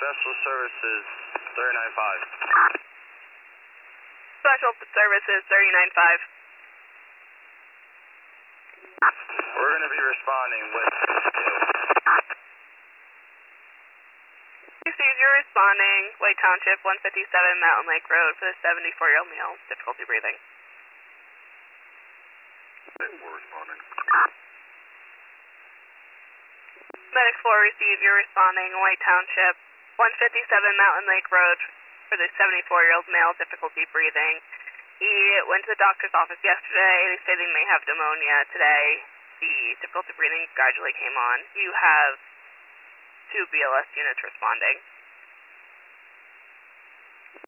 Special Services 395. Special Services 395. We're going to be responding with You're responding, White Township, 157 Mountain Lake Road for the 74-year-old male, difficulty breathing. We're responding. Medic 4 received, you're responding, White Township, 157 Mountain Lake Road for the 74-year-old male, difficulty breathing. He went to the doctor's office yesterday. They say they may have pneumonia today. The difficulty breathing gradually came on. You have 2 BLS units responding.